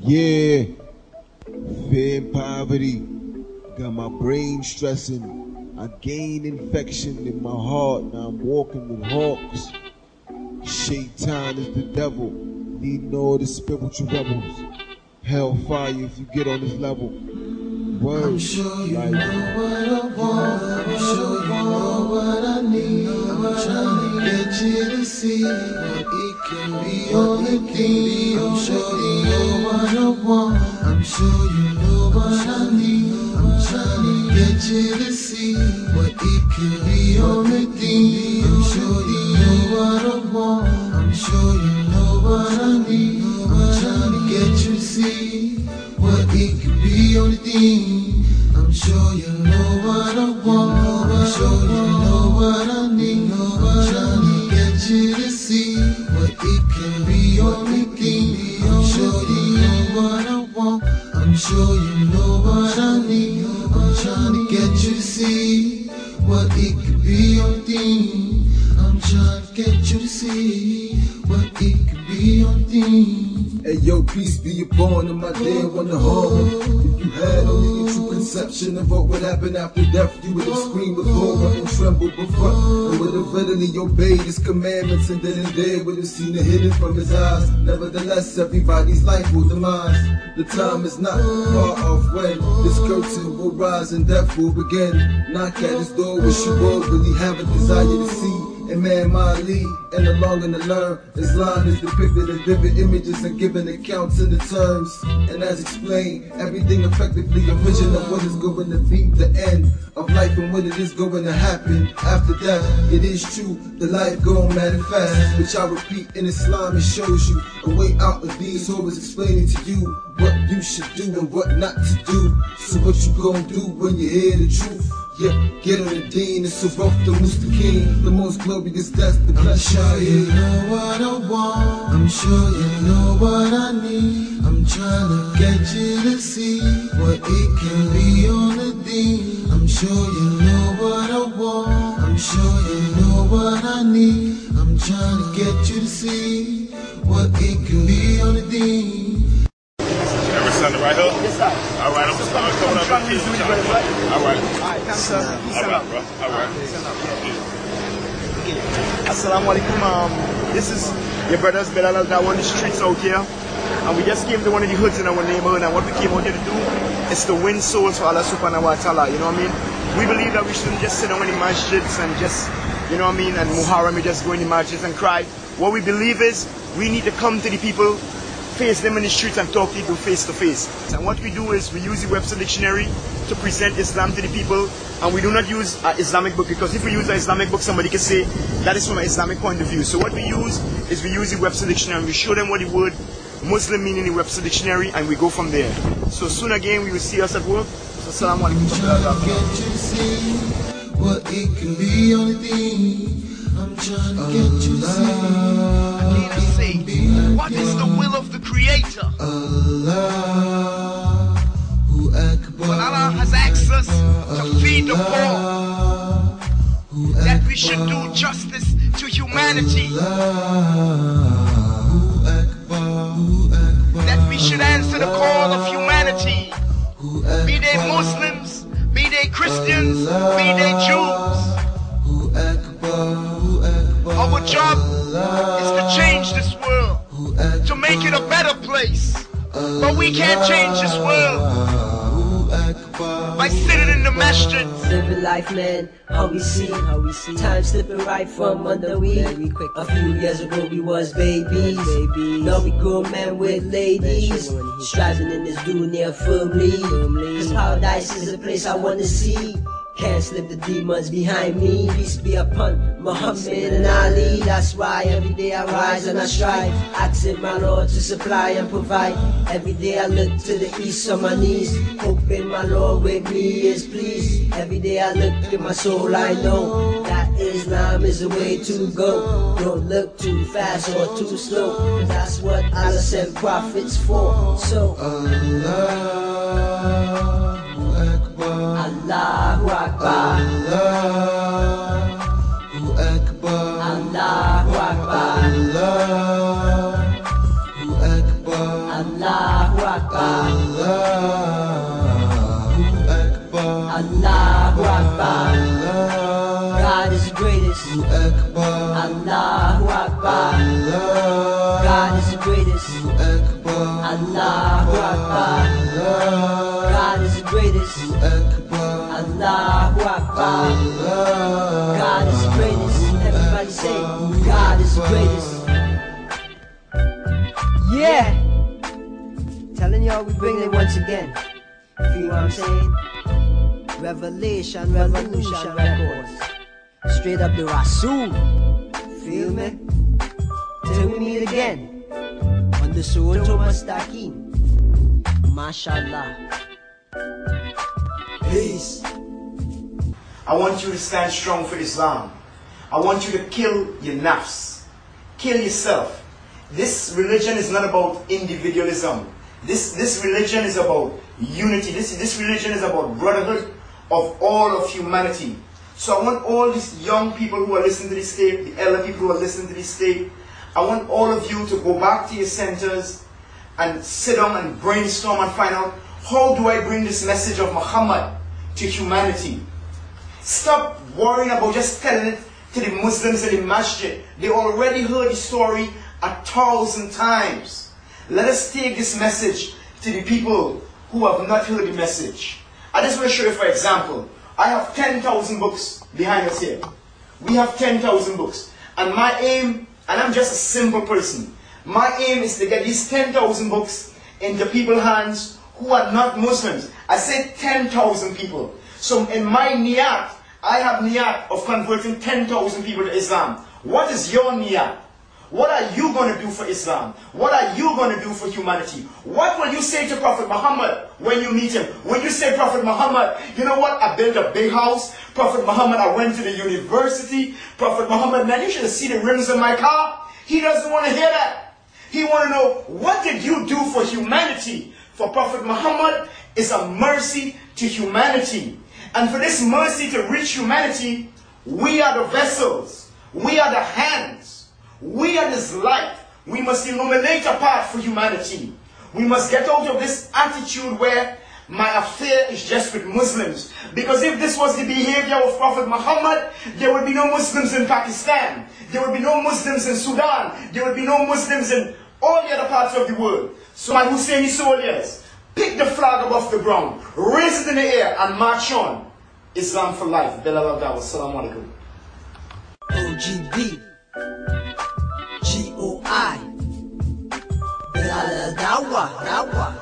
Yeah, fear and poverty got my brain stressing. I gained infection in my heart, now I'm walking with hawks. Shaitan is the devil, leading all the spiritual rebels. Hellfire if you get on this level. Words, I'm sure you know what I want. I'm sure you know what I need. I'm trying to get you to see what it can be on the theme. I'm sure you know what I want. I'm sure you know what I need. I'm trying to get you to see what it can be on the theme. I'm sure you know what I want. I'm sure you know what I need. I'm trying to get you to see what it can be on the theme. I'm sure you know what I want. I'm sure you know what I need. I'm trying to get you to see what it can be on the theme. I'm sure you know what I want. I'm sure you know what I need. I'm trying to get you to see what it can be on the theme. I'm trying to get you to see what it can be on the theme. Hey yo, peace be upon in my day on the horror. If you had only a true conception of what would happen after death, you would have screamed with horror and trembled before, and would have readily obeyed his commandments, and then and there would have seen it hidden from his eyes. Nevertheless, everybody's life will demise. The time is not far off when this curtain will rise and death will begin. Knock at his door, wish you all really have a desire to see Imam Ali, and along to learn. Islam is depicted in vivid images and given accounts in the terms. And as explained, everything effectively a vision of what is going to be the end of life and what it is going to happen after death. It is true, the life gon' manifest, which I repeat in Islam, it shows you a way out of these horrors, explaining to you what you should do and what not to do. So what you gon' do when you hear the truth? Yeah, get on the deen, it's so rough, the Mustaqim, the most glorious, that's the best. I'm sure you know what I want. I'm sure you know what I need. I'm trying to get you to see what it can be on the deen. I'm sure you know what I want. I'm sure you know what I need. I'm trying to get you to see what it can be on the deen. Ever Sunday right here? Yes, sir. All right, I'm coming up and kill you. All right. Thanks, sir. All right, bro. All right. Assalamu alaikum. This is your brothers Bilal that on the streets out here. And we just came to one of the hoods in our neighborhood, and what we came out here to do is to win souls for Allah subhanahu wa ta'ala, you know what I mean? We believe that we shouldn't just sit down in the masjids and just, you know what I mean, and Muharram, we just go in the masjids and cry. What we believe is we need to come to the people, face them in the streets and talk to people face to face. And what we do is we use the Webster Dictionary to present Islam to the people, and we do not use an Islamic book, because if we use an Islamic book, somebody can say that is from an Islamic point of view. So what we use is we use the Webster Dictionary, and we show them what the word Muslim mean in the Webster Dictionary, and we go from there. So soon again we will see us at work. So assalamu alaikum. I'm trying to get you to see what it can be on the theme. I'm trying to get you to see. I need to see what is the will of the Creator. Allahu Akbar. When Allah has asked us to feed the poor, that we should do justice to humanity, that we should answer the call of humanity, be they Muslims, be they Christians, be they Jews. Our job is to change this world, to make it a better place. But we can't change this world by sitting in the masjid. Living life, man, how we see time slipping right from under we. A few years ago we was babies. Now we grown men with ladies, striving in this dunya firmly. Cause paradise is a place I wanna see. Can't slip the demons behind me. Peace be upon Muhammad and Ali. That's why every day I rise and I strive, asking my Lord to supply and provide. Every day I look to the east on my knees, hoping my Lord with me is pleased. Every day I look at my soul, I know that Islam is the way to go. Don't look too fast or too slow, cause that's what Allah sent prophets for. So Allahu Akbar. Allahu Akbar. Allahu Akbar. Allahu Akbar. Allahu Akbar. Allahu Akbar. Allahu Akbar. God is the greatest. Allahu Akbar. God is the greatest. Allahu Akbar. God is the greatest. Allahu Akbar. God is the greatest. Everybody say, God is the greatest. Yeah! Telling y'all we bring it once again. Feel what I'm saying? Revelation Records. Straight up the Rasul. Feel me? Till we meet again on the Soto Mustaqim. Mashallah. Peace. I want you to stand strong for Islam. I want you to kill your nafs. Kill yourself. This religion is not about individualism. This religion is about unity. This religion is about brotherhood of all of humanity. So I want all these young people who are listening to this tape, the elder people who are listening to this tape, I want all of you to go back to your centers and sit down and brainstorm and find out, how do I bring this message of Muhammad to humanity? Stop worrying about just telling it to the Muslims in the masjid. They already heard the story 1,000 times. Let us take this message to the people who have not heard the message. I just want to show you, for example, I have 10,000 books behind us here. We have 10,000 books. And my aim, and I'm just a simple person, my aim is to get these 10,000 books into people's hands who are not Muslims. I said 10,000 people. So in my niyat, I have niyat of converting 10,000 people to Islam. What is your niyat? What are you going to do for Islam? What are you going to do for humanity? What will you say to Prophet Muhammad when you meet him? When you say, Prophet Muhammad, you know what? I built a big house. Prophet Muhammad, I went to the university. Prophet Muhammad, man, you should have seen the rims in my car. He doesn't want to hear that. He wants to know, what did you do for humanity? For Prophet Muhammad is a mercy to humanity. And for this mercy to reach humanity, we are the vessels. We are the hands. We are this light. We must illuminate a path for humanity. We must get out of this attitude where my affair is just with Muslims. Because if this was the behavior of Prophet Muhammad, there would be no Muslims in Pakistan. There would be no Muslims in Sudan. There would be no Muslims in all the other parts of the world. So my Husseini soldiers, pick the flag above the ground, raise it in the air, and march on. Islam for life. Bilal Al-Dawah. Assalamu alaikum. OGB GOI Bilal Al-Dawah.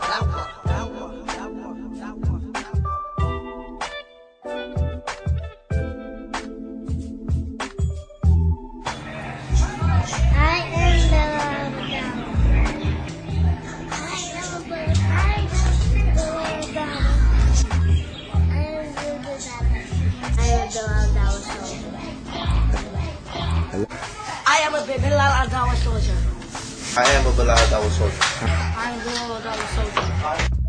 I am a Bilal Al-Dawah soldier. I am a Bilal Al-Dawah soldier. I am a Bilal Al-Dawah soldier.